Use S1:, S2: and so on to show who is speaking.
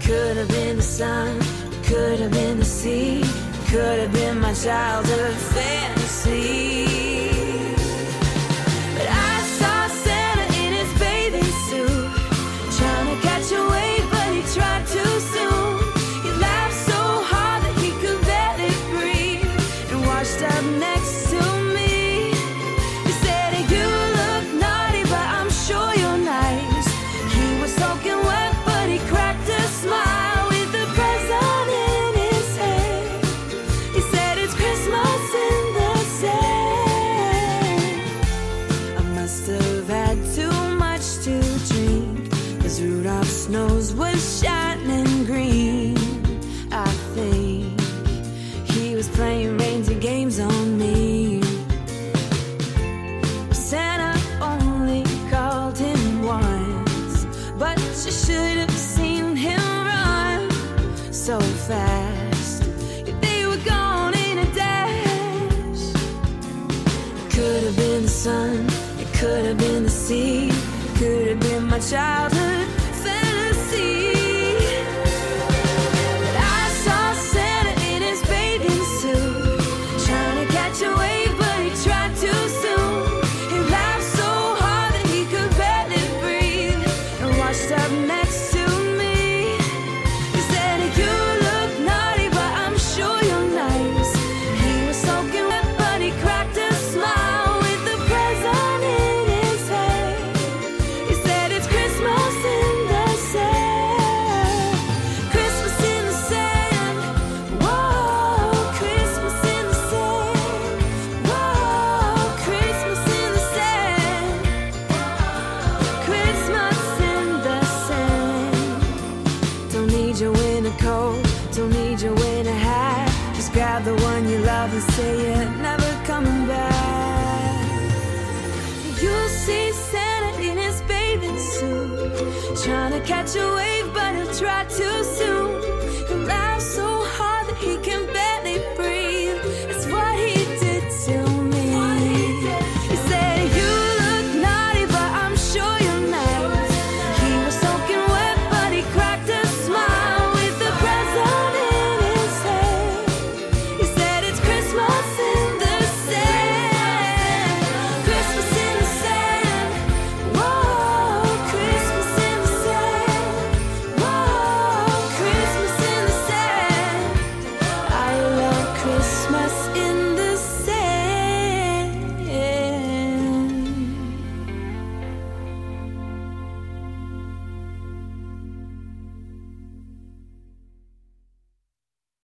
S1: could have been the sun, it could have been the sea, it could have been my childhood fantasy. But I saw Santa in his bathing suit, trying to catch a wave, but he tried too soon. He laughed so hard that he could barely breathe, and washed up next to me. He said, you look naughty, but I'm sure you're nice. He was soaking wet, but he cracked a smile with the present in his hand. He said, it's Christmas in the sand. I must have had too much to drink, 'cause Rudolph's nose was shining green. I think he was playing reindeer games on me. Santa only called him once, but you should have seen him run so fast. They were gone in a dash. It could have been the sun, it could have been the sea, it could have been my childhood fantasy. But I saw Santa in his bathing suit, trying to catch a wave, but he tried too soon. He laughed so hard that he could barely breathe, and washed up next to me. He said, you look naughty, but I'm sure you're nice. He was soaking wet, but he cracked a smile with the present in his hand. He said, it's Christmas in the sand. Christmas in the sand. Whoa, Christmas in the sand. Whoa, Christmas in the sand. Christmas in the sand. Don't need your winter coat, don't need your winter hat. Just grab the one you love and say you're never coming back. You'll see Santa in his bathing suit, trying to catch a wave, but he'll try too